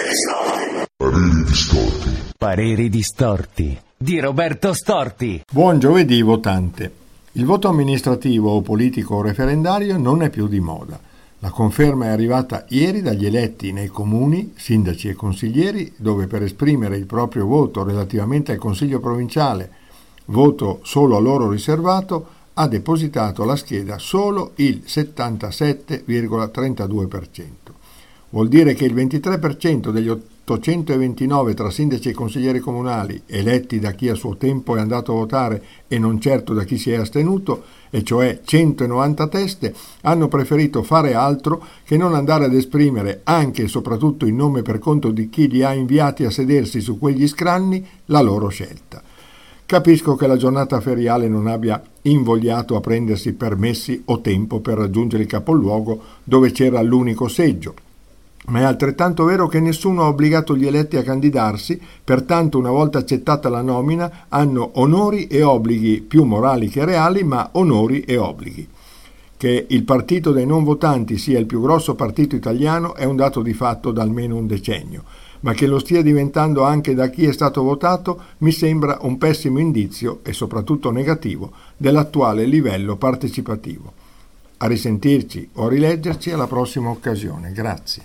Pareri distorti. Pareri distorti di Roberto Storti. Buon giovedì votante. Il voto amministrativo o politico o referendario non è più di moda. La conferma è arrivata ieri dagli eletti nei comuni, sindaci e consiglieri, dove per esprimere il proprio voto relativamente al Consiglio provinciale, voto solo a loro riservato, ha depositato la scheda solo il 77,32%. Vuol dire che il 23% degli 829 tra sindaci e consiglieri comunali eletti da chi a suo tempo è andato a votare e non certo da chi si è astenuto, e cioè 190 teste, hanno preferito fare altro che non andare ad esprimere anche e soprattutto in nome per conto di chi li ha inviati a sedersi su quegli scranni la loro scelta. Capisco che la giornata feriale non abbia invogliato a prendersi permessi o tempo per raggiungere il capoluogo dove c'era l'unico seggio, ma è altrettanto vero che nessuno ha obbligato gli eletti a candidarsi, pertanto una volta accettata la nomina hanno onori e obblighi più morali che reali, ma onori e obblighi. Che il partito dei non votanti sia il più grosso partito italiano è un dato di fatto da almeno un decennio, ma che lo stia diventando anche da chi è stato votato mi sembra un pessimo indizio e soprattutto negativo dell'attuale livello partecipativo. A risentirci o a rileggerci alla prossima occasione. Grazie.